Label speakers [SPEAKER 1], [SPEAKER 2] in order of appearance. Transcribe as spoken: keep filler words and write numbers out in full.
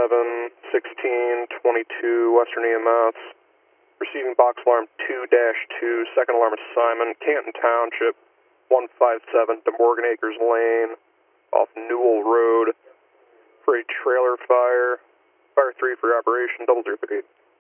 [SPEAKER 1] seven, sixteen, twenty-two, Western E M S. Receiving box alarm two dash two, second alarm assignment, Canton Township, one five seven, DeMorgan Acres Lane, off Newell Road, for a trailer fire. Fire three for operation, double zero three.